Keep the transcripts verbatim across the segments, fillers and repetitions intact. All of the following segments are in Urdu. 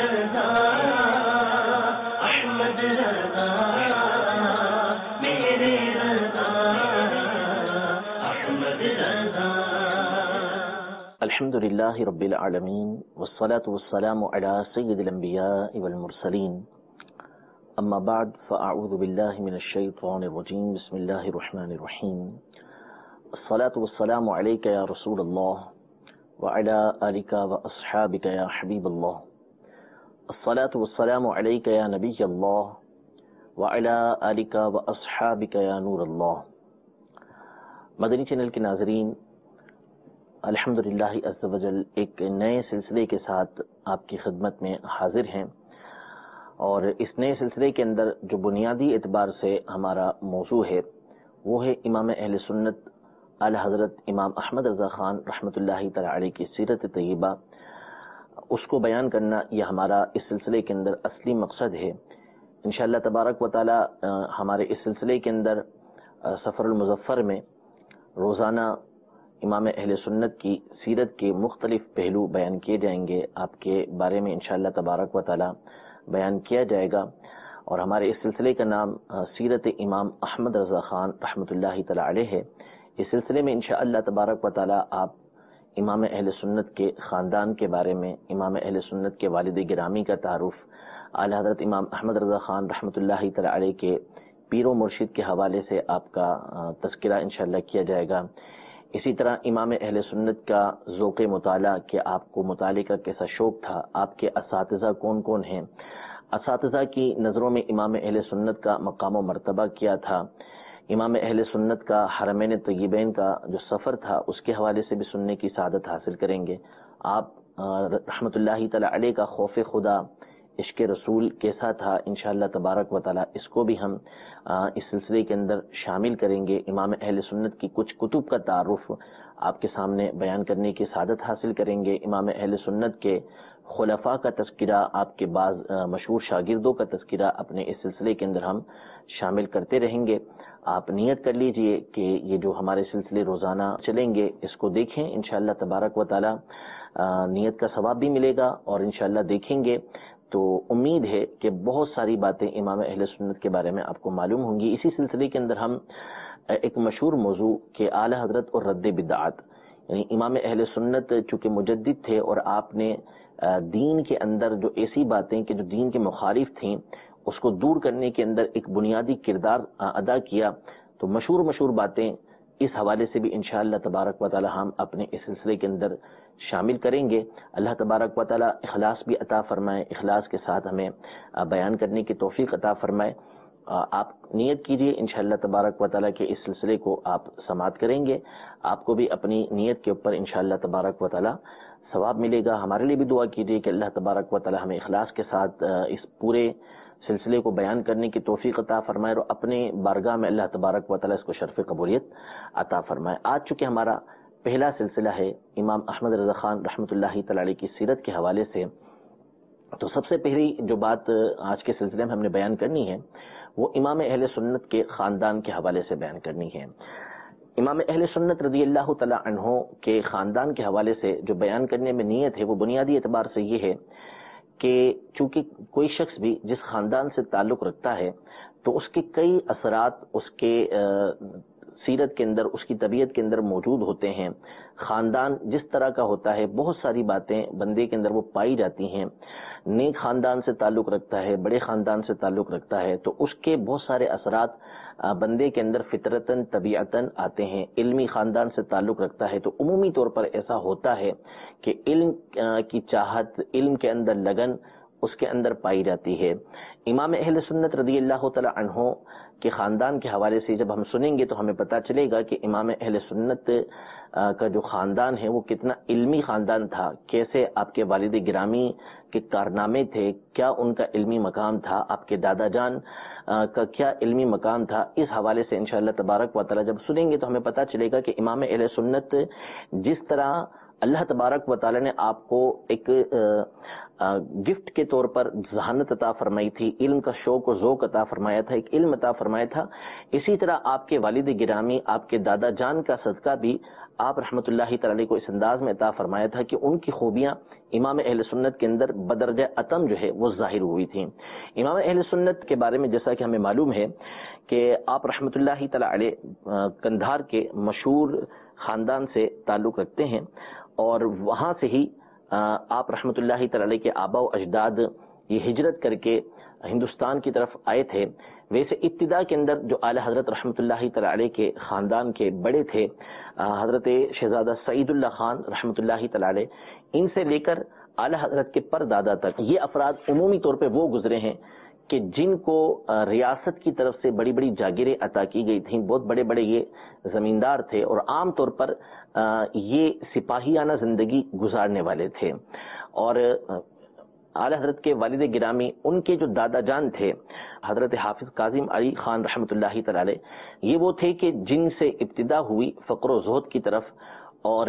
رضا احمد رضا میرے رضا احمد رضا. الحمد للہ رب العالمین والصلاة والسلام علی سید الانبیاء والمرسلین. اما بعد فاعوذ باللہ من الشیطان الرجیم. بسم اللہ الرحمن الرحیم. الصلاة والسلام علیک یا رسول اللہ وعلی آلک واصحابک یا حبیب اللہ. الصلاة والسلام علیک یا نبی اللہ وعلی آلک واصحابک یا نور اللہ. مدنی چینل کے ناظرین، الحمدللہ عز و جل ایک نئے سلسلے کے ساتھ آپ کی خدمت میں حاضر ہیں، اور اس نئے سلسلے کے اندر جو بنیادی اعتبار سے ہمارا موضوع ہے وہ ہے امام اہل سنت اعلی حضرت امام احمد رضا خان رحمۃ اللہ تعالی علیہ کی سیرت طیبہ. اس کو بیان کرنا یہ ہمارا اس سلسلے کے اندر اصلی مقصد ہے. انشاءاللہ تبارک و تعالی ہمارے اس سلسلے کے اندر سفر المظفر میں روزانہ امام اہل سنت کی سیرت کے مختلف پہلو بیان کیے جائیں گے، آپ کے بارے میں انشاءاللہ تبارک و تعالی بیان کیا جائے گا. اور ہمارے اس سلسلے کا نام سیرت امام احمد رضا خان رحمۃ اللہ تعالی علیہ ہے. اس سلسلے میں انشاءاللہ تبارک و تعالی آپ امام اہل سنت کے خاندان کے بارے میں، امام اہل سنت کے والد گرامی کا تعارف، اعلی حضرت امام احمد رضا خان رحمۃ اللہ تعالی علیہ کے پیر و مرشد کے حوالے سے آپ کا تذکرہ انشاءاللہ کیا جائے گا. اسی طرح امام اہل سنت کا ذوق مطالعہ کہ آپ کو مطالعے کا کیسا شوق تھا، آپ کے اساتذہ کون کون ہیں، اساتذہ کی نظروں میں امام اہل سنت کا مقام و مرتبہ کیا تھا، امام اہل سنت کا حرمین طیبین کا جو سفر تھا اس کے حوالے سے بھی سننے کی سعادت حاصل کریں گے. آپ رحمۃ اللہ تعالی علیہ کا خوف خدا، عشق رسول کیسا تھا، انشاءاللہ تبارک و تعالی اس کو بھی ہم اس سلسلے کے اندر شامل کریں گے. امام اہل سنت کی کچھ کتب کا تعارف آپ کے سامنے بیان کرنے کی سعادت حاصل کریں گے. امام اہل سنت کے خلفاء کا تذکرہ، آپ کے بعض مشہور شاگردوں کا تذکرہ اپنے اس سلسلے کے اندر ہم شامل کرتے رہیں گے. آپ نیت کر لیجئے کہ یہ جو ہمارے سلسلے روزانہ چلیں گے اس کو دیکھیں، انشاءاللہ تبارک و تعالی نیت کا ثواب بھی ملے گا، اور انشاءاللہ دیکھیں گے تو امید ہے کہ بہت ساری باتیں امام اہل سنت کے بارے میں آپ کو معلوم ہوں گی. اسی سلسلے کے اندر ہم ایک مشہور موضوع کہ اعلی حضرت اور رد بدعات، یعنی امام اہل سنت چونکہ مجدد تھے اور آپ نے دین کے اندر جو ایسی باتیں کہ جو دین کے مخالف تھیں اس کو دور کرنے کے اندر ایک بنیادی کردار ادا کیا، تو مشہور مشہور باتیں اس حوالے سے بھی انشاءاللہ تبارک و تعالی ہم اپنے اس سلسلے کے اندر شامل کریں گے. اللہ تبارک و تعالی اخلاص بھی عطا فرمائے، اخلاص کے ساتھ ہمیں بیان کرنے کی توفیق عطا فرمائے. آپ نیت کیجئے انشاءاللہ تبارک و تعالی کے اس سلسلے کو آپ سماعت کریں گے، آپ کو بھی اپنی نیت کے اوپر انشاءاللہ تبارک و تعالی ثواب ملے گا. ہمارے لیے بھی دعا کیجئے کہ اللہ تبارک و تعالی ہمیں اخلاص کے ساتھ اس پورے سلسلے کو بیان کرنے کی توفیق عطا فرمائے، اور اپنے بارگاہ میں اللہ تبارک و تعالی اس کو شرف قبولیت عطا فرمائے. آج چونکہ ہمارا پہلا سلسلہ ہے امام احمد رضا خان رحمۃ اللہ تعالی علیہ کی سیرت کے حوالے سے، تو سب سے پہلی جو بات آج کے سلسلے میں ہم نے بیان کرنی ہے وہ امام اہل سنت کے خاندان کے حوالے سے بیان کرنی ہے. امام اہل سنت رضی اللہ تعالی عنہ کے خاندان کے حوالے سے جو بیان کرنے میں نیت ہے وہ بنیادی اعتبار سے یہ ہے کہ چونکہ کوئی شخص بھی جس خاندان سے تعلق رکھتا ہے تو اس کے کئی اثرات اس کے سیرت کے اندر، اس کی طبیعت کے اندر موجود ہوتے ہیں. خاندان جس طرح کا ہوتا ہے بہت ساری باتیں بندے کے اندر وہ پائی جاتی ہیں. نیک خاندان سے تعلق رکھتا ہے، بڑے خاندان سے تعلق رکھتا ہے تو اس کے بہت سارے اثرات بندے کے اندر فطرتاً طبیعتاً آتے ہیں. علمی خاندان سے تعلق رکھتا ہے تو عمومی طور پر ایسا ہوتا ہے کہ علم کی چاہت، علم کے اندر لگن اس کے اندر پائی جاتی ہے. امام اہل سنت رضی اللہ تعالی عنہ کے خاندان کے حوالے سے جب ہم سنیں گے تو ہمیں پتہ چلے گا کہ امام اہل سنت کا جو خاندان ہے وہ کتنا علمی خاندان تھا، کیسے آپ کے والد گرامی کے کارنامے تھے، کیا ان کا علمی مقام تھا، آپ کے دادا جان کا کیا علمی مقام تھا. اس حوالے سے انشاءاللہ تبارک و تعالی جب سنیں گے تو ہمیں پتہ چلے گا کہ امام اہل سنت جس طرح اللہ تبارک و تعالی نے آپ کو ایک گفٹ کے طور پر ذہانت عطا فرمائی تھی، علم کا شوق و ذوق عطا فرمایا تھا، ایک علم عطا فرمایا تھا، اسی طرح آپ کے والد گرامی، آپ کے دادا جان کا صدقہ بھی آپ رحمۃ اللہ تعالی کو اس انداز میں عطا فرمایا تھا کہ ان کی خوبیاں امام اہل سنت کے اندر بدرجہ اتم جو ہے وہ ظاہر ہوئی تھی۔ امام اہل سنت کے بارے میں جیسا کہ ہمیں معلوم ہے کہ آپ رحمۃ اللہ تعالی علیہ قندھار کے مشہور خاندان سے تعلق رکھتے ہیں، اور وہاں سے ہی آپ رحمۃ اللہ تعالی علیہ کے آبا و اجداد یہ ہجرت کر کے ہندوستان کی طرف آئے تھے۔ ویسے ابتدا کے اندر جو اعلی حضرت رحمۃ اللہ تعالی علیہ کے خاندان کے بڑے تھے حضرت شہزادہ سعید اللہ خان رحمۃ اللہ تعالی علیہ، ان سے لے کر اعلی حضرت کے پر دادا تک یہ افراد عمومی طور پہ وہ گزرے ہیں کہ جن کو ریاست کی طرف سے بڑی بڑی جاگیریں عطا کی گئی تھیں، بہت بڑے بڑے یہ زمیندار تھے، اور عام طور پر یہ سپاہیانہ زندگی گزارنے والے تھے۔ اور اعلی حضرت کے والد گرامی، ان کے جو دادا جان تھے حضرت حافظ کاظم علی خان رحمۃ اللہ تعالی علیہ، یہ وہ تھے کہ جن سے ابتدا ہوئی فقر و زہد کی طرف، اور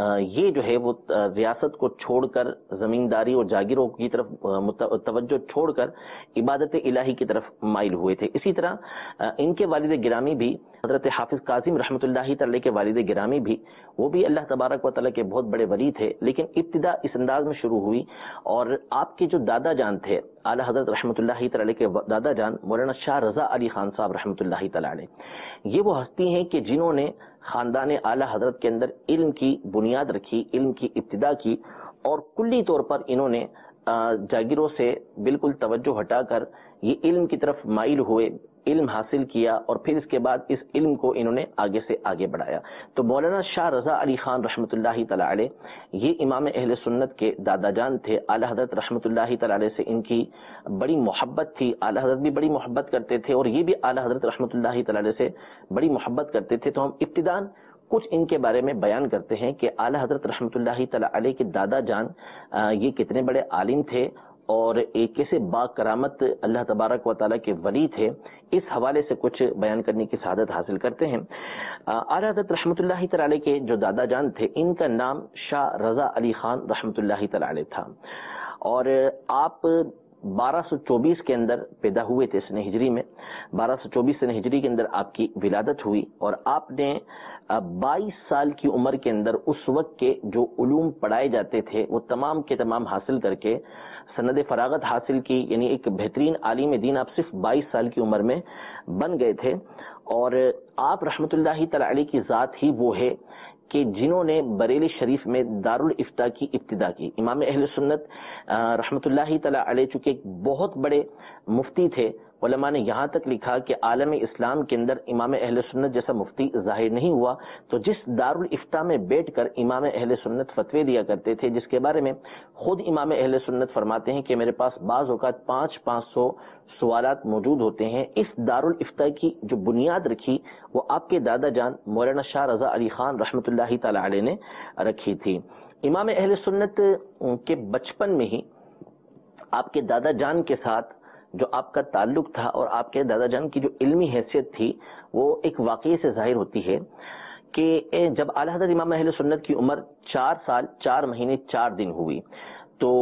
یہ جو ہے وہ ریاست کو چھوڑ کر زمینداری اور جاگیروں کی طرف توجہ چھوڑ کر عبادت الہی کی طرف مائل ہوئے تھے۔ اسی طرح ان کے والد گرامی بھی حضرت حافظ کاظم رحمۃ اللہ تعالی کے والد گرامی بھی وہ بھی اللہ تبارک و تعالی کے بہت بڑے ولی تھے، لیکن ابتدا اس انداز میں شروع ہوئی۔ اور آپ کے جو دادا جان تھے اعلی حضرت رحمۃ اللہ تعالی کے دادا جان مولانا شاہ رضا علی خان صاحب رحمۃ اللہ تعالی علیہ، یہ وہ ہستی ہیں کہ جنہوں نے خاندان اعلی حضرت کے اندر علم کی بنیاد رکھی، علم کی ابتدا کی، اور کلی طور پر انہوں نے جاگیروں سے بالکل توجہ ہٹا کر یہ علم کی طرف مائل ہوئے، علم حاصل کیا، اور پھر اس کے بعد اس علم کو انہوں نے آگے سے آگے بڑھایا۔ تو مولانا شاہ رضا علی خان رحمۃ اللہ تعالی علیہ یہ امام اہل سنت کے دادا جان تھے۔ اعلی حضرت رحمۃ اللہ تعالی علیہ سے ان کی بڑی محبت تھی، اعلی حضرت بھی بڑی محبت کرتے تھے، اور یہ بھی اعلی حضرت رحمۃ اللہ تعالی علیہ سے بڑی محبت کرتے تھے۔ تو ہم ابتداً کچھ ان کے بارے میں بیان کرتے ہیں کہ اعلی حضرت رحمۃ اللہ تعالی علیہ کے دادا جان یہ کتنے بڑے عالم تھے اور ایک کیسے با کرامت اللہ تبارک و تعالیٰ کے ولی تھے، اس حوالے سے کچھ بیان کرنے کی سعادت حاصل کرتے ہیں۔ اعلی حضرت رحمۃ اللہ تعالی علیہ کے جو دادا جان تھے ان کا نام شاہ رضا علی خان رحمۃ اللہ تعالی علیہ تھا، اور آپ بارہ سو چوبیس کے اندر پیدا ہوئے تھے سن ہجری میں، بارہ سو چوبیس سن ہجری کے اندر آپ کی ولادت ہوئی، اور آپ نے بائیس سال کی عمر کے اندر اس وقت کے جو علوم پڑھائے جاتے تھے وہ تمام کے تمام حاصل کر کے سند فراغت حاصل کی، یعنی ایک بہترین عالم دین آپ صرف بائیس سال کی عمر میں بن گئے تھے۔ اور آپ رحمۃ اللہ تعالی علیہ کی ذات ہی وہ ہے کہ جنہوں نے بریلی شریف میں دارالافتاء کی ابتدا کی۔ امام اہل سنت رحمۃ اللہ تعالی علیہ چونکہ ایک بہت بڑے مفتی تھے، علماء نے یہاں تک لکھا کہ عالم اسلام کے اندر امام اہل سنت جیسا مفتی ظاہر نہیں ہوا، تو جس دارالافتاء میں بیٹھ کر امام اہل سنت فتوے دیا کرتے تھے، جس کے بارے میں خود امام اہل سنت فرماتے ہیں کہ میرے پاس بعض اوقات پانچ پانچ سو سوالات موجود ہوتے ہیں، اس دارالافتاء کی جو بنیاد رکھی وہ آپ کے دادا جان مولانا شاہ رضا علی خان رحمۃ اللہ تعالی علیہ نے رکھی تھی۔ امام اہل سنت کے بچپن میں ہی آپ کے دادا جان کے ساتھ جو آپ کا تعلق تھا اور آپ کے دادا جان کی جو علمی حیثیت تھی وہ ایک واقعے سے ظاہر ہوتی ہے کہ جب اعلی حضرت امام اہل سنت کی عمر چار سال چار مہینے چار دن ہوئی تو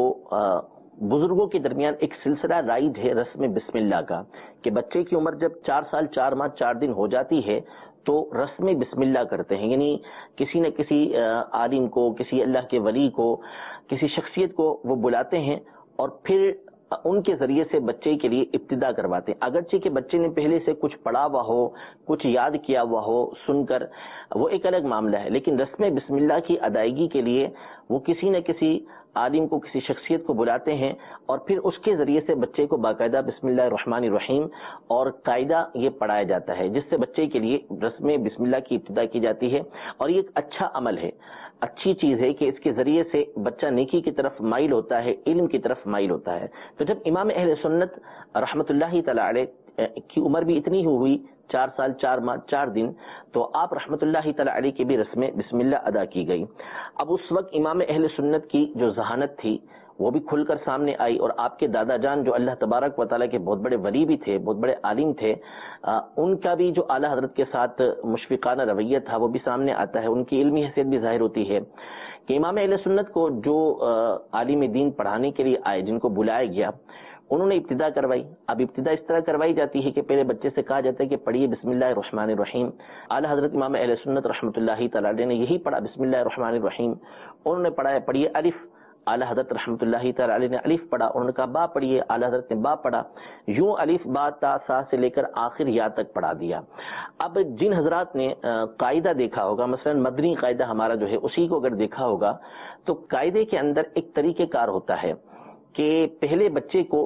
بزرگوں کے درمیان ایک سلسلہ رائج ہے رسم بسم اللہ کا کہ بچے کی عمر جب چار سال چار ماہ چار دن ہو جاتی ہے تو رسم بسم اللہ کرتے ہیں، یعنی کسی نہ کسی عالم کو، کسی اللہ کے ولی کو، کسی شخصیت کو وہ بلاتے ہیں اور پھر ان کے ذریعے سے بچے کے لیے ابتدا کرواتے ہیں، اگرچہ کہ بچے نے پہلے سے کچھ پڑھا ہوا ہو، کچھ یاد کیا ہوا ہو سن کر، وہ ایک الگ معاملہ ہے، لیکن رسم بسم اللہ کی ادائیگی کے لیے وہ کسی نہ کسی عالم کو، کسی شخصیت کو بلاتے ہیں اور پھر اس کے ذریعے سے بچے کو باقاعدہ بسم اللہ الرحمن الرحیم اور قاعدہ یہ پڑھایا جاتا ہے، جس سے بچے کے لیے رسم بسم اللہ کی ابتدا کی جاتی ہے، اور یہ ایک اچھا عمل ہے، اچھی چیز ہے کہ اس کے ذریعے سے بچہ نیکی کی طرف مائل ہوتا ہے، علم کی طرف مائل ہوتا ہے۔ تو جب امام اہل سنت رحمۃ اللہ تعالی علیہ کی عمر بھی اتنی ہی ہوئی، چار سال چار ماہ چار دن، تو آپ رحمۃ اللہ تعالی علیہ کی بھی رسم بسم اللہ ادا کی گئی۔ اب اس وقت امام اہل سنت کی جو ذہانت تھی وہ بھی کھل کر سامنے آئی، اور آپ کے دادا جان جو اللہ تبارک و تعالیٰ کے بہت بڑے ولی بھی تھے، بہت بڑے عالم تھے، ان کا بھی جو اعلیٰ حضرت کے ساتھ مشفقانہ رویہ تھا وہ بھی سامنے آتا ہے، ان کی علمی حیثیت بھی ظاہر ہوتی ہے کہ امام اہل سنت کو جو عالم دین پڑھانے کے لیے آئے، جن کو بلایا گیا، انہوں نے ابتدا کروائی۔ اب ابتدا اس طرح کروائی جاتی ہے کہ پہلے بچے سے کہا جاتا ہے کہ پڑھیے بسم اللہ الرحمن الرحیم۔ اعلیٰ حضرت امام اہل سنت رحمۃ اللہ تعالی نے یہی پڑھا، بسم اللہ الرحمن الرحیم، انہوں نے پڑھا ہے پڑھیے الف اعلیٰ حضرت رحمۃ اللہ تعالی علیہ نے الف پڑھا، انہوں نے کہا با پڑھیے، اعلیٰ حضرت نے با پڑھا، یوں الف با تا سا سے لے کر آخر یا تک پڑھا دیا۔ اب جن حضرات نے قاعدہ دیکھا ہوگا، مثلا مدنی قاعدہ ہمارا جو ہے اسی کو اگر دیکھا ہوگا تو قاعدے کے اندر ایک طریقہ کار ہوتا ہے کہ پہلے بچے کو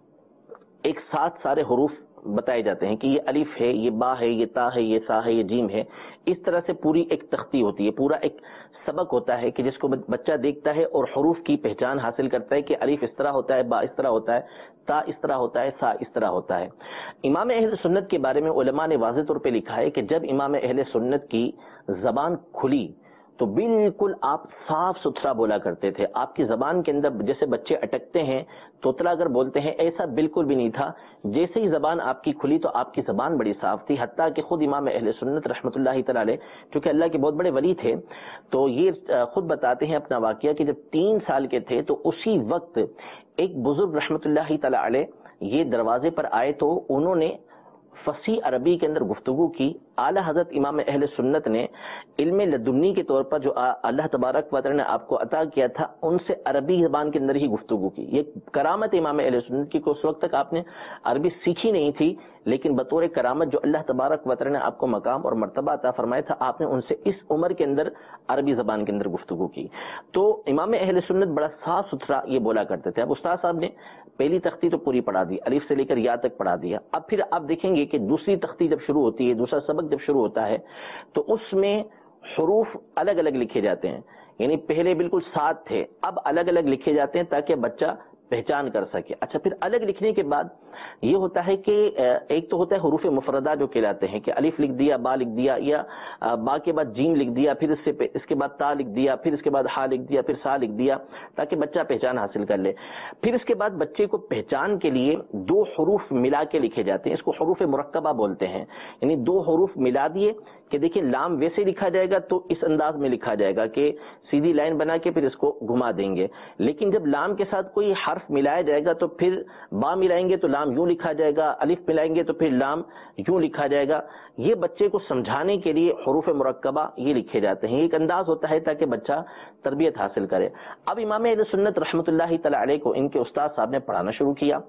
ایک ساتھ سارے حروف بتائے جاتے ہیں کہ یہ الف ہے، یہ با ہے، یہ تا ہے، یہ سا ہے، یہ جیم ہے، اس طرح سے پوری ایک تختی ہوتی ہے، پورا ایک سبق ہوتا ہے کہ جس کو بچہ دیکھتا ہے اور حروف کی پہچان حاصل کرتا ہے کہ الف اس طرح ہوتا ہے، با اس طرح ہوتا ہے، تا اس طرح ہوتا ہے، سا اس طرح ہوتا ہے۔ امام اہل سنت کے بارے میں علماء نے واضح طور پہ لکھا ہے کہ جب امام اہل سنت کی زبان کھلی تو بالکل آپ صاف ستھرا بولا کرتے تھے، آپ کی زبان کے اندر جیسے بچے اٹکتے ہیں توتلا اگر بولتے ہیں ایسا بالکل بھی نہیں تھا، جیسے ہی زبان آپ کی کھلی تو آپ کی زبان بڑی صاف تھی، حتیٰ کہ خود امام اہل سنت رحمۃ اللہ تعالی علیہ چونکہ اللہ کے بہت بڑے ولی تھے تو یہ خود بتاتے ہیں اپنا واقعہ کہ جب تین سال کے تھے تو اسی وقت ایک بزرگ رحمۃ اللہ تعالی علیہ یہ دروازے پر آئے تو انہوں نے فصیح عربی کے اندر گفتگو کی۔ اعلیٰ حضرت امام اہل سنت نے علم لدنی کے طور پر جو اللہ تبارک و تعالی نے آپ کو عطا کیا تھا ان سے عربی زبان کے اندر ہی گفتگو کی۔ یہ کرامت امام اہل سنت کی، اس وقت تک آپ نے عربی سیکھی نہیں تھی، لیکن بطور کرامت جو اللہ تبارک و تعالی نے آپ کو مقام اور مرتبہ عطا فرمایا تھا، آپ نے ان سے اس عمر کے اندر عربی زبان کے اندر گفتگو کی۔ تو امام اہل سنت بڑا صاف ستھرا یہ بولا کرتے تھے۔ اب استاد صاحب نے پہلی تختی تو پوری پڑھا دی، الف سے لے کر یا تک پڑھا دیا۔ اب پھر آپ دیکھیں گے کہ دوسری تختی جب شروع ہوتی ہے، دوسرا سبق جب شروع ہوتا ہے تو اس میں حروف الگ الگ لکھے جاتے ہیں، یعنی پہلے بالکل سات تھے، اب الگ الگ لکھے جاتے ہیں تاکہ بچہ پہچان کر سکے۔ اچھا، پھر الگ لکھنے کے بعد یہ ہوتا ہے کہ ایک تو ہوتا ہے حروف مفردہ جو کہلاتے ہیں کہ الف لکھ دیا، با لکھ دیا، یا با کے بعد جیم لکھ دیا، پھر اس سے اس کے بعد تا لکھ دیا، پھر اس کے بعد ہا لکھ دیا، پھر سا لکھ دیا تاکہ بچہ پہچان حاصل کر لے۔ پھر اس کے بعد بچے کو پہچان کے لیے دو حروف ملا کے لکھے جاتے ہیں، اس کو حروف مرکبہ بولتے ہیں، یعنی دو حروف ملا دیے کہ دیکھیں لام ویسے لکھا جائے گا تو اس انداز میں لکھا جائے گا کہ سیدھی لائن بنا کے پھر اس کو گھما دیں گے، لیکن جب لام کے ساتھ کوئی حرف ملایا جائے گا تو پھر با ملائیں گے تو لام یوں لکھا جائے گا، الف ملائیں گے تو پھر لام یوں لکھا جائے گا۔ یہ بچے کو سمجھانے کے لیے حروف مرکبہ یہ لکھے جاتے ہیں، ایک انداز ہوتا ہے تاکہ بچہ تربیت حاصل کرے۔ اب امام اہل سنت رحمۃ اللہ تعالی علیہ کو ان کے استاد صاحب نے پڑھانا شروع کیا،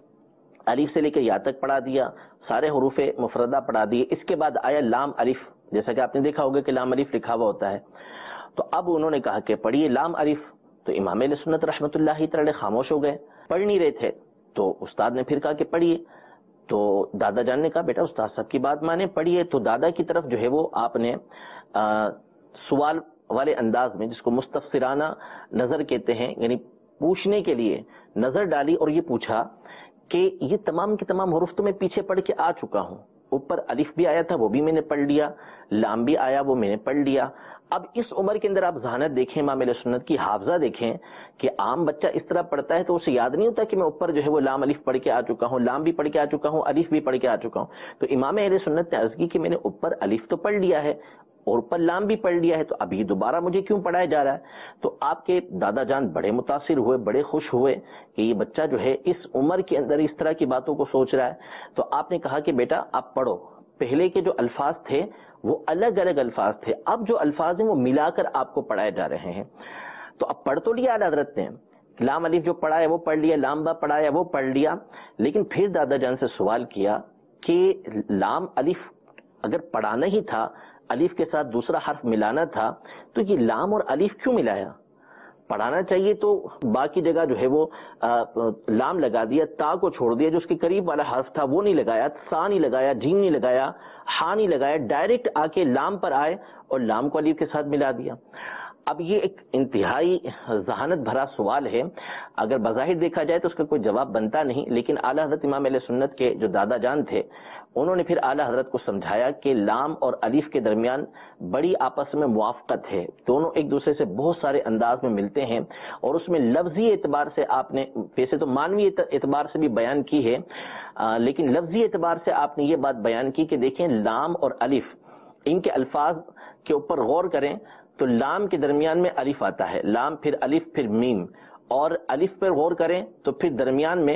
الف سے لے کے یا تک پڑھا دیا، سارے حروف مفردہ پڑھا دیے۔ اس کے بعد آیا لام الف، جیسا کہ آپ نے دیکھا ہوگا کہ لام الف لکھا ہوا ہوتا ہے، تو اب انہوں نے کہا کہ پڑھیے لام الف، تو امام اہل سنت رحمۃ اللہ تعالی خاموش ہو گئے، پڑھ نہیں رہے تھے۔ تو استاد نے پھر کہا کہ پڑھیے، تو دادا جان نے کہا بیٹا استاد صاحب کی بات مانے، پڑھیے۔ تو دادا کی طرف جو ہے وہ آپ نے سوال والے انداز میں، جس کو مستفسرانہ نظر کہتے ہیں، یعنی پوچھنے کے لیے نظر ڈالی اور یہ پوچھا کہ یہ تمام کے تمام حروف تو میں پیچھے پڑھ کے آ چکا ہوں، اوپر الف بھی آیا تھا وہ بھی میں نے پڑھ لیا، لام بھی آیا وہ میں نے پڑھ لیا۔ اب اس عمر کے اندر آپ ذہانت دیکھیں، امام اہل سنت کی حافظہ دیکھیں کہ عام بچہ اس طرح پڑھتا ہے تو اسے یاد نہیں ہوتا کہ میں اوپر جو ہے وہ لام الف پڑھ کے آ چکا ہوں، لام بھی پڑھ کے آ چکا ہوں، الف بھی پڑھ کے آ چکا ہوں۔ تو امام اہل سنت نے عرض کی کہ میں نے اوپر الف تو پڑھ لیا ہے اور اوپر لام بھی پڑھ لیا ہے، تو ابھی دوبارہ مجھے کیوں پڑھایا جا رہا ہے؟ تو آپ کے دادا جان بڑے متاثر ہوئے، بڑے خوش ہوئے کہ یہ بچہ جو ہے اس عمر کے اندر اس طرح کی باتوں کو سوچ رہا ہے۔ تو آپ نے کہا کہ بیٹا آپ پڑھو، پہلے کے جو الفاظ تھے وہ الگ الگ الفاظ تھے، اب جو الفاظ ہیں وہ ملا کر آپ کو پڑھائے جا رہے ہیں۔ تو اب پڑھ تو لیا اعلیٰ حضرت نے، لام الف جو پڑھا ہے وہ پڑھ لیا، لام با پڑھا ہے وہ پڑھ لیا، لیکن پھر دادا جان سے سوال کیا کہ لام الف اگر پڑھانا ہی تھا، الف کے ساتھ دوسرا حرف ملانا تھا، تو یہ لام اور الف کیوں ملایا؟ پڑھانا چاہیے تو با کی جگہ جو ہے وہ لام لگا دیا، تا کو چھوڑ دیا، جو اس کے قریب والا حرف تھا وہ نہیں لگایا، سا نہیں لگایا، جیم نہیں لگایا، ہا نہیں لگایا، ڈائریکٹ آ کے لام پر آئے اور لام کو الف کے ساتھ ملا دیا۔ اب یہ ایک انتہائی ذہانت بھرا سوال ہے، اگر بظاہر دیکھا جائے تو اس کا کوئی جواب بنتا نہیں، لیکن اعلیٰ حضرت امام اہل سنت کے جو دادا جان تھے انہوں نے پھر اعلیٰ حضرت کو سمجھایا کہ لام اور الف کے درمیان بڑی آپس میں موافقت ہے، دونوں ایک دوسرے سے بہت سارے انداز میں ملتے ہیں، اور اس میں لفظی اعتبار سے آپ نے ویسے تو مانوی اعتبار سے بھی بیان کی ہے، لیکن لفظی اعتبار سے آپ نے یہ بات بیان کی کہ دیکھیں لام اور الف ان کے الفاظ کے اوپر غور کریں تو لام کے درمیان میں الف آتا ہے، لام پھر الف پھر میم، اور الف پر غور کریں تو پھر درمیان میں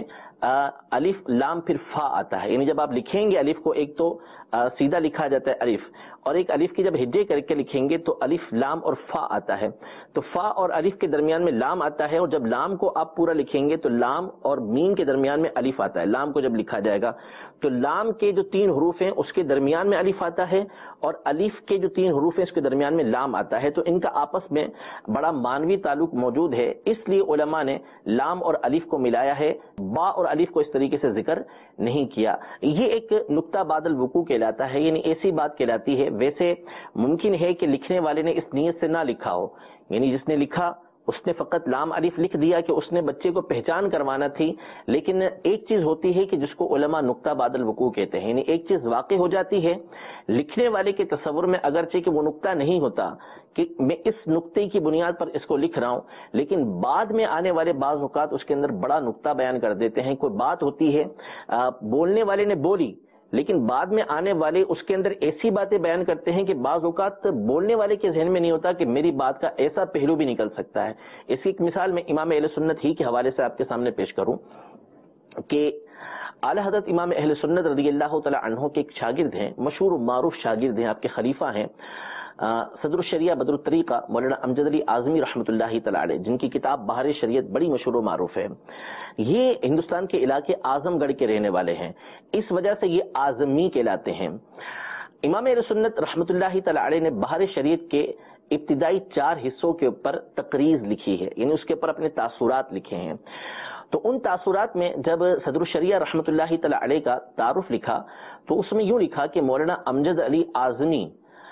الف لام پھر فا آتا ہے، یعنی جب آپ لکھیں گے الف کو ایک تو سیدھا لکھا جاتا ہے الف، اور ایک الف کی جب ہجے کر کے لکھیں گے تو الف لام اور فا آتا ہے، تو فا اور الف کے درمیان میں لام آتا ہے، اور جب لام کو آپ پورا لکھیں گے تو لام اور میم کے درمیان میں الف آتا ہے۔ لام کو جب لکھا جائے گا تو لام کے جو تین حروف ہیں اس کے درمیان میں الف آتا ہے، اور الف کے جو تین حروف ہیں اس کے درمیان میں لام آتا ہے، تو ان کا آپس میں بڑا مانوی تعلق موجود ہے، اس لیے علماء نے لام اور الف کو ملایا ہے، با اور الف کو اس طریقے سے ذکر نہیں کیا۔ یہ ایک نقطہ بعد الوقوع کہلاتا ہے، یعنی ایسی بات کہلاتی ہے۔ ویسے ممکن ہے کہ لکھنے والے نے اس نیت سے نہ لکھا ہو، یعنی جس نے لکھا اس نے فقط لام الف لکھ دیا کہ اس نے بچے کو پہچان کروانا تھی، لیکن ایک چیز ہوتی ہے کہ جس کو علماء نقطہ بعد الوقوع کہتے ہیں، یعنی ایک چیز واقع ہو جاتی ہے، لکھنے والے کے تصور میں اگرچہ کہ وہ نقطہ نہیں ہوتا کہ میں اس نقطے کی بنیاد پر اس کو لکھ رہا ہوں، لیکن بعد میں آنے والے بعض اوقات اس کے اندر بڑا نقطہ بیان کر دیتے ہیں۔ کوئی بات ہوتی ہے، بولنے والے نے بولی، لیکن بعد میں آنے والے اس کے اندر ایسی باتیں بیان کرتے ہیں کہ بعض اوقات بولنے والے کے ذہن میں نہیں ہوتا کہ میری بات کا ایسا پہلو بھی نکل سکتا ہے۔ اس کی ایک مثال میں امام اہل سنت ہی کے حوالے سے آپ کے سامنے پیش کروں کہ اعلیٰ حضرت امام اہل سنت رضی اللہ تعالی عنہ کے ایک شاگرد ہیں، مشہور و معروف شاگرد ہیں، آپ کے خلیفہ ہیں، صدر الشریعہ بدر الطریقہ مولانا امجد علی اعظمی رحمۃ اللہ تعالی علیہ، جن کی کتاب بہار شریعت بڑی مشہور و معروف ہے۔ یہ ہندوستان کے علاقے اعظم گڑھ کے رہنے والے ہیں، اس وجہ سے یہ اعظمی کہلاتے ہیں۔ امام اہل سنت رحمۃ اللہ تعالی علیہ نے بہار شریعت کے ابتدائی چار حصوں کے اوپر تقریض لکھی ہے، یعنی اس کے اوپر اپنے تاثرات لکھے ہیں۔ تو ان تاثرات میں جب صدر الشریعہ رحمۃ اللہ تعالی علیہ کا تعارف لکھا تو اس میں یوں لکھا کہ مولانا امجد علی اعظمی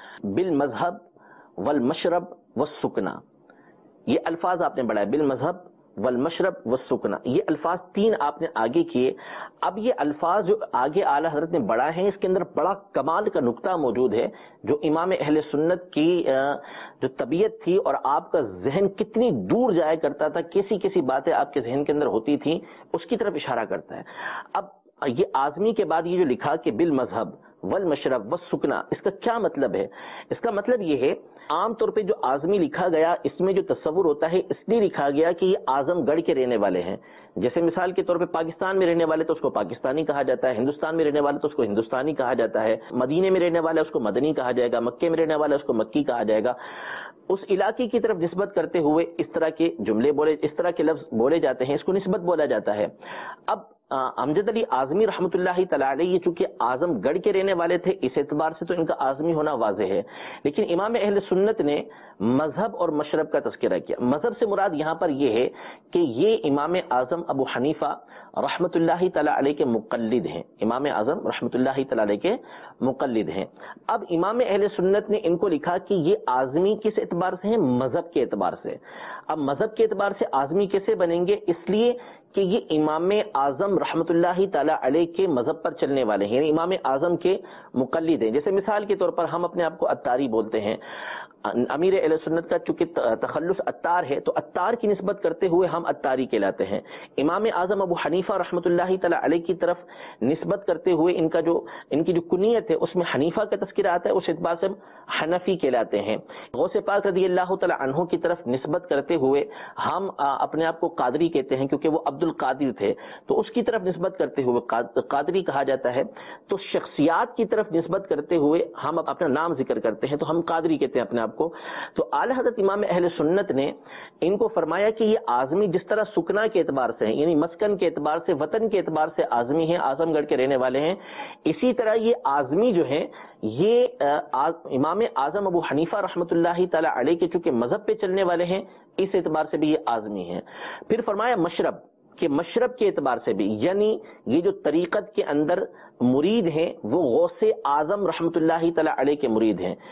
بالمذہب والمشرب والسکنا، یہ الفاظ آپ نے بڑھائے، بالمذہب والمشرب والسکنا، یہ الفاظ تین آپ نے آگے کیے۔ اب یہ الفاظ جو آگے اعلیٰ حضرت نے بڑھائے ہیں، اس کے اندر بڑا کمال کا نقطہ موجود ہے، جو امام اہل سنت کی جو طبیعت تھی اور آپ کا ذہن کتنی دور جایا کرتا تھا، کیسی کیسی باتیں آپ کے ذہن کے اندر ہوتی تھیں، اس کی طرف اشارہ کرتا ہے۔ اب یہ آزمی کے بعد یہ جو لکھا کہ بالمذہب والمشرب والسکنا، اس کا کیا مطلب ہے؟ اس کا مطلب یہ ہے، عام طور پہ جو آزمی لکھا گیا اس میں جو تصور ہوتا ہے اس لیے لکھا گیا کہ یہ اعظم گڑھ کے رہنے والے ہیں۔ جیسے مثال کے طور پہ پاکستان میں رہنے والے تو اس کو پاکستانی کہا جاتا ہے، ہندوستان میں رہنے والے تو اس کو ہندوستانی کہا جاتا ہے، مدینے میں رہنے والا اس کو مدنی کہا جائے گا، مکے میں رہنے والا اس کو مکی کہا جائے گا۔ اس علاقے کی طرف نسبت کرتے ہوئے اس طرح کے جملے بولے، اس طرح کے لفظ بولے جاتے ہیں، اس کو نسبت بولا جاتا ہے۔ اب امجد علی اعظمی رحمۃ اللہ تعالی علیہ یہ چونکہ اعظم گڑھ کے رہنے والے تھے، اس اعتبار سے تو ان کا اعظمی ہونا واضح ہے، لیکن امام اہل سنت نے مذہب اور مشرب کا تذکرہ کیا۔ مذہب سے مراد یہاں پر یہ ہے کہ یہ امام اعظم ابو حنیفہ رحمۃ اللہ تعالی علیہ کے مقلد ہیں، امام اعظم رحمۃ اللہ تعالی علیہ کے مقلد ہیں۔ اب امام اہل سنت نے ان کو لکھا کہ یہ اعظمی کس اعتبار سے ہیں؟ مذہب کے اعتبار سے۔ اب مذہب کے اعتبار سے اعظمی کیسے بنیں گے؟ اس لیے کہ یہ امام اعظم رحمۃ اللہ تعالی علیہ کے مذہب پر چلنے والے ہیں، یعنی امام اعظم کے مقلد ہیں۔ جیسے مثال کے طور پر ہم اپنے آپ کو عطاری بولتے ہیں، امیر اہل سنت کا چونکہ تخلص عطار ہے تو عطار کی نسبت کرتے ہوئے ہم عطاری کہلاتے ہیں۔ امام اعظم ابو حنیفہ رحمۃ اللہ تعالی علیہ کی طرف نسبت کرتے ہوئے ان کا جو ان کی جو کنیت ہے اس میں حنیفہ کا تذکرہ آتا ہے، اس اعتبار سے ہم حنفی کہلاتے ہیں۔ غوث پاک رضی اللہ تعالی عنہ کی طرف نسبت کرتے ہوئے ہم اپنے آپ کو قادری کہتے ہیں، کیونکہ وہ عبد القادر تھے تو اس کی طرف نسبت کرتے ہوئے قادری کہا جاتا ہے۔ تو شخصیات کی طرف نسبت کرتے ہوئے ہم اپنا نام ذکر کرتے ہیں تو ہم قادری کہتے ہیں اپنے آپ کو۔ تو اعلی حضرت امام اہل سنت نے ان کو فرمایا کہ یہ اعظمی جس طرح سکنا کے اعتبار سے ہیں، یعنی مسکن کے اعتبار سے، وطن کے اعتبار سے اعظمی ہیں، اعظم گڑھ کے رہنے والے ہیں، اسی طرح یہ اعظمی جو ہیں یہ امام اعظم ابو حنیفہ رحمۃ اللہ تعالی علیہ کے چونکہ مذہب پہ چلنے والے ہیں، اس اعتبار سے بھی یہ اعظمی ہیں۔ پھر فرمایا مشرب کہ مشرب کے اعتبار سے بھی، یعنی یہ جو طریقت کے اندر مرید ہیں وہ غوث اعظم رحمۃ اللہ تعالی علیہ کے مرید ہیں۔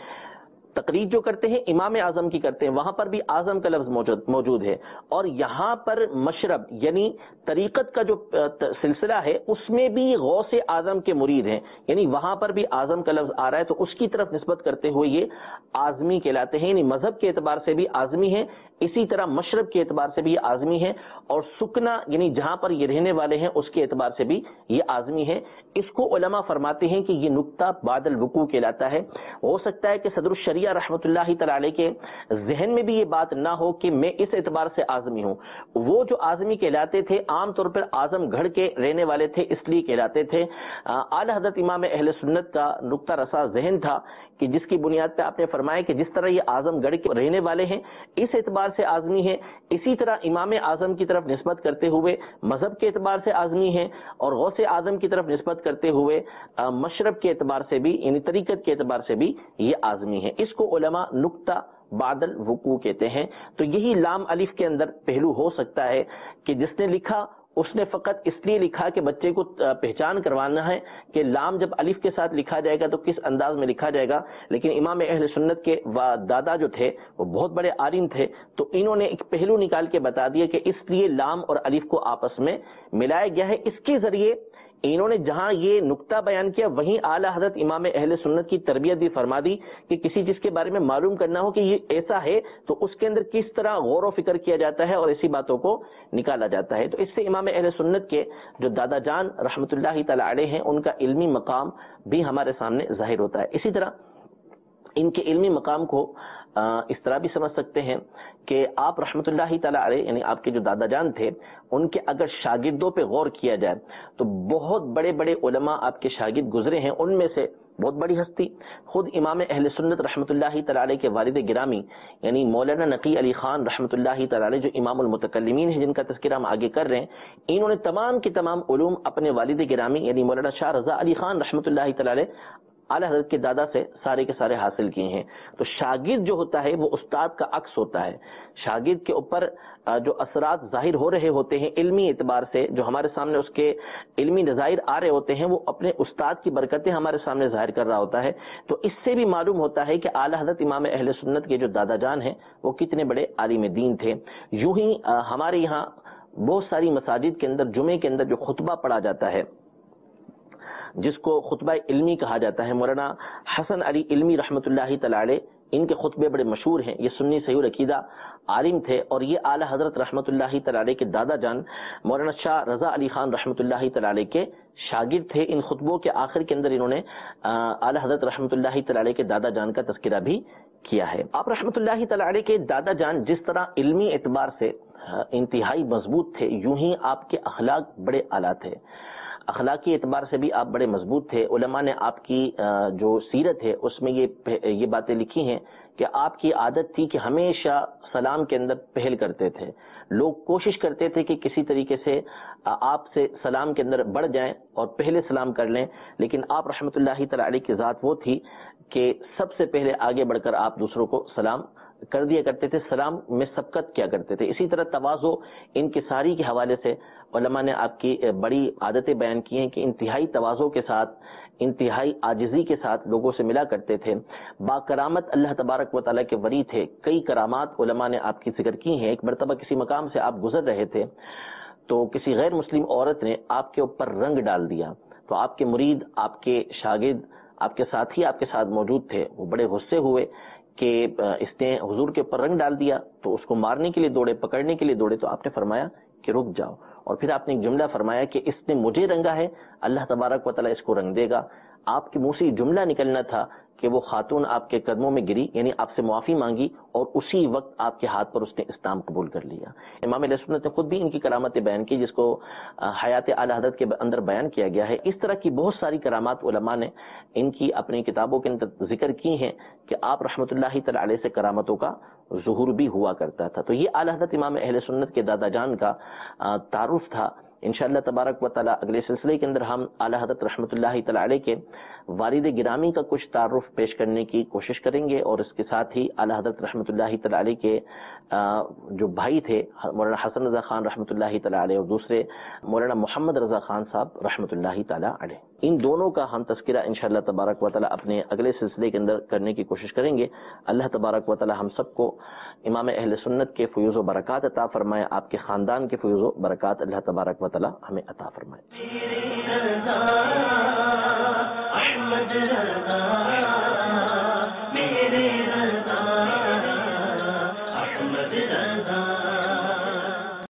تقریر جو کرتے ہیں امام اعظم کی کرتے ہیں، وہاں پر بھی اعظم کا لفظ موجود موجود ہے، اور یہاں پر مشرب یعنی طریقت کا جو سلسلہ ہے اس میں بھی غوث اعظم کے مرید ہیں، یعنی وہاں پر بھی اعظم کا لفظ آ رہا ہے تو اس کی طرف نسبت کرتے ہوئے یہ اعظمی کہلاتے ہیں، یعنی مذہب کے اعتبار سے بھی اعظمی ہیں، اسی طرح مشرب کے اعتبار سے بھی یہ اعظمی ہیں، اور سکنا یعنی جہاں پر یہ رہنے والے ہیں اس کے اعتبار سے بھی یہ اعظمی ہیں۔ اس کو علماء فرماتے ہیں کہ یہ نقطہ بعد الوقوع کہلاتا ہے۔ ہو سکتا ہے کہ صدر الشریعہ ذریعہ رحمۃ اللہ تعالی علیہ کے ذہن میں بھی یہ بات نہ ہو کہ میں اس اعتبار سے اعظمی ہوں. وہ جو اعظمی کہلاتے تھے عام طور پر اعظم گڑھ کے رہنے والے تھے اس لیے کہلاتے تھے. اعلی حضرت امام اہل سنت کا نقطہ رسا ذہن تھا کہ جس کی بنیاد پہ آپ نے فرمایا کہ جس طرح یہ اعظم گڑھ کے رہنے والے ہیں اس اعتبار سے اعظمی ہیں، اسی طرح امام اعظم کی طرف نسبت کرتے ہوئے مذہب کے اعتبار سے اعظمی ہیں، اور غوث اعظم کی طرف نسبت کرتے ہوئے مشرب کے اعتبار سے بھی یعنی طریقت کے اعتبار سے بھی یہ اعظمی ہیں. اس کو علماء نقطہ بعد الوقوع کہتے ہیں. تو یہی لام الف کے اندر پہلو ہو سکتا ہے کہ جس نے لکھا اس نے فقط اس لیے لکھا کہ بچے کو پہچان کروانا ہے کہ لام جب الف کے ساتھ لکھا جائے گا تو کس انداز میں لکھا جائے گا. لیکن امام اہل سنت کے دادا جو تھے وہ بہت بڑے عالم تھے، تو انہوں نے ایک پہلو نکال کے بتا دیا کہ اس لیے لام اور الف کو آپس میں ملایا گیا ہے. اس کے ذریعے انہوں نے جہاں یہ نقطہ بیان کیا وہیں اعلیٰ حضرت امام اہل سنت کی تربیت بھی فرما دی کہ کسی چیز کے بارے میں معلوم کرنا ہو کہ یہ ایسا ہے تو اس کے اندر کس طرح غور و فکر کیا جاتا ہے اور ایسی باتوں کو نکالا جاتا ہے. تو اس سے امام اہل سنت کے جو دادا جان رحمۃ اللہ تعالی علیہ ہیں ان کا علمی مقام بھی ہمارے سامنے ظاہر ہوتا ہے. اسی طرح ان کے علمی مقام کو اس طرح بھی سمجھ سکتے ہیں کہ آپ رحمۃ اللہ تعالی علیہ یعنی آپ کے جو دادا جان تھے ان کے اگر شاگردوں پہ غور کیا جائے تو بہت بڑے بڑے علماء آپ کے شاگرد گزرے ہیں. ان میں سے بہت بڑی ہستی خود امام اہل سنت رحمۃ اللہ تعالی علیہ کے والد گرامی یعنی مولانا نقی علی خان رحمۃ اللہ تعالی علیہ جو امام المتکلمین ہیں جن کا تذکرہ ہم آگے کر رہے ہیں، انہوں نے تمام کے تمام علوم اپنے والد گرامی یعنی مولانا شاہ رضا علی خان رحمۃ اللہ تعالی علیہ اعلیٰ حضرت کے دادا سے سارے کے سارے حاصل کیے ہیں. تو شاگرد جو ہوتا ہے وہ استاد کا عکس ہوتا ہے. شاگرد کے اوپر جو اثرات ظاہر ہو رہے ہوتے ہیں علمی اعتبار سے، جو ہمارے سامنے اس کے علمی نظائر آ رہے ہوتے ہیں، وہ اپنے استاد کی برکتیں ہمارے سامنے ظاہر کر رہا ہوتا ہے. تو اس سے بھی معلوم ہوتا ہے کہ اعلیٰ حضرت امام اہل سنت کے جو دادا جان ہیں وہ کتنے بڑے عالم دین تھے. یوں ہی ہمارے یہاں بہت ساری مساجد کے اندر جمعے کے اندر جو خطبہ پڑھا جاتا ہے جس کو خطبہ علمی کہا جاتا ہے، مولانا حسن علی علمی رحمۃ اللہ تعالی علیہ ان کے خطبے بڑے مشہور ہیں. یہ سنی صحیح العقیدہ عالم تھے اور یہ اعلیٰ حضرت رحمۃ اللہ تعالی علیہ کے دادا جان مولانا شاہ رضا علی خان رحمۃ اللہ تعالی علیہ کے شاگرد تھے. ان خطبوں کے آخر کے اندر انہوں نے اعلیٰ حضرت رحمۃ اللہ تعالی علیہ کے دادا جان کا تذکرہ بھی کیا ہے. آپ رحمۃ اللہ تعالی علیہ کے دادا جان جس طرح علمی اعتبار سے انتہائی مضبوط تھے، یوں ہی آپ کے اخلاق بڑے اعلیٰ تھے. اخلاقی اعتبار سے بھی آپ بڑے مضبوط تھے. علماء نے آپ کی جو سیرت ہے اس میں یہ یہ باتیں لکھی ہیں کہ آپ کی عادت تھی کہ ہمیشہ سلام کے اندر پہل کرتے تھے. لوگ کوشش کرتے تھے کہ کسی طریقے سے آپ سے سلام کے اندر بڑھ جائیں اور پہلے سلام کر لیں، لیکن آپ رحمۃ اللہ تعالی علیہ کی ذات وہ تھی کہ سب سے پہلے آگے بڑھ کر آپ دوسروں کو سلام کر دیا کرتے تھے، سلام میں سبقت کیا کرتے تھے. اسی طرح تواضع انکساری کے حوالے سے علماء نے آپ کی بڑی عادتیں بیان کی ہیں کہ انتہائی تواضع کے ساتھ انتہائی عاجزی کے ساتھ لوگوں سے ملا کرتے تھے. با کرامت اللہ تبارک و تعالیٰ کے ولی تھے. کئی کرامات علماء نے آپ کی ذکر کی ہیں. ایک مرتبہ کسی مقام سے آپ گزر رہے تھے تو کسی غیر مسلم عورت نے آپ کے اوپر رنگ ڈال دیا، تو آپ کے مرید، آپ کے شاگرد، آپ کے ساتھی آپ کے ساتھ موجود تھے. وہ بڑے غصے ہوئے کہ اس نے حضور کے اوپر رنگ ڈال دیا، تو اس کو مارنے کے لیے دوڑے، پکڑنے کے لیے دوڑے. تو آپ نے فرمایا کہ رک جاؤ، اور پھر آپ نے ایک جملہ فرمایا کہ اس نے مجھے رنگا ہے، اللہ تبارک و تعالیٰ اس کو رنگ دے گا. آپ کے منہ سے جملہ نکلنا تھا کہ وہ خاتون آپ کے قدموں میں گری، یعنی آپ سے معافی مانگی، اور اسی وقت آپ کے ہاتھ پر اس نے اسلام قبول کر لیا. امام علیہ سنت نے خود بھی ان کی کرامتیں بیان کی جس کو حیات اعلی حضرت کے اندر بیان کیا گیا ہے. اس طرح کی بہت ساری کرامات علماء نے ان کی اپنی کتابوں کے اندر ذکر کی ہیں کہ آپ رحمۃ اللہ تعالی علیہ سے کرامتوں کا ظہور بھی ہوا کرتا تھا. تو یہ اعلی حضرت امام اہل سنت کے دادا جان کا تعارف تھا. انشاءاللہ تبارک و تعالی اگلے سلسلے کے اندر ہم اعلی حضرت رحمۃ اللہ تعالی علیہ کے والد گرامی کا کچھ تعارف پیش کرنے کی کوشش کریں گے، اور اس کے ساتھ ہی اعلی حضرت رحمۃ اللہ تعالی علیہ کے جو بھائی تھے مولانا حسن رضا خان رحمۃ اللہ تعالی علیہ اور دوسرے مولانا محمد رضا خان صاحب رحمۃ اللہ تعالی علیہ، ان دونوں کا ہم تذکرہ انشاءاللہ تبارک و تعالی اپنے اگلے سلسلے کے اندر کرنے کی کوشش کریں گے. اللہ تبارک و تعالی ہم سب کو امام اہل سنت کے فیوز و برکات عطا فرمائے، آپ کے خاندان کے فیوز و برکات اللہ تبارک و تعالی ہمیں عطا فرمائے.